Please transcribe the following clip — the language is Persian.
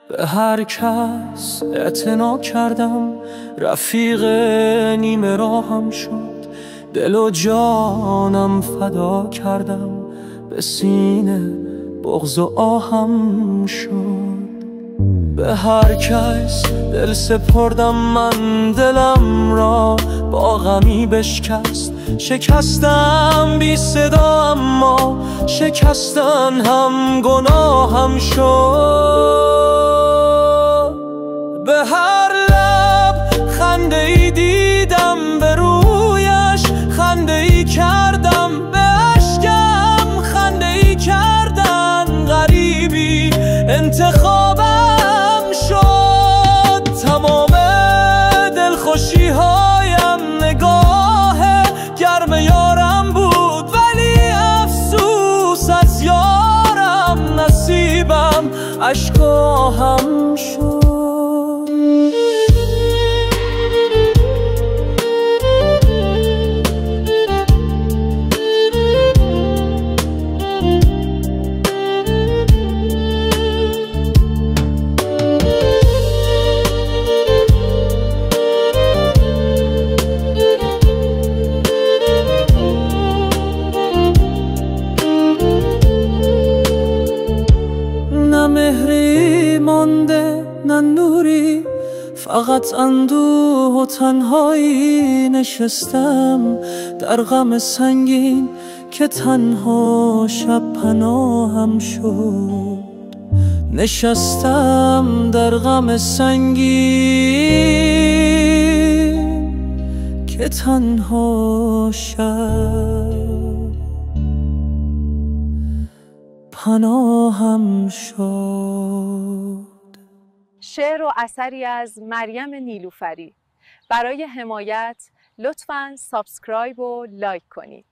به هر کس اعتنا کردم، رفیق نیمه راهم شد. دل و جانم فدا کردم، به سینه بغض و آهم شد. به هر کس دل سپردم من دلم را، با غمی بشکست. شکستم بی صدا اما شکستن هم گناهم شد. به هر لب خنده ای دیدم، به رویش خنده ای کردم، به اشکم خنده ای کردن. غریبی انتخابم شد. تمام دلخوشی هایم نگاه گرم یارم بود، ولی افسوس از یارم نصیبم اشک آهم شد. نه مهری مانده نه نوری، فقط اندوه و تنهایی. نشستم در غم سنگین که تنها شب پناهم شد. نشستم در غم سنگین که تنها شب پناهم شد. شعر و اثری از مریم نیلوفری. برای حمایت لطفاً سابسکرایب و لایک کنید.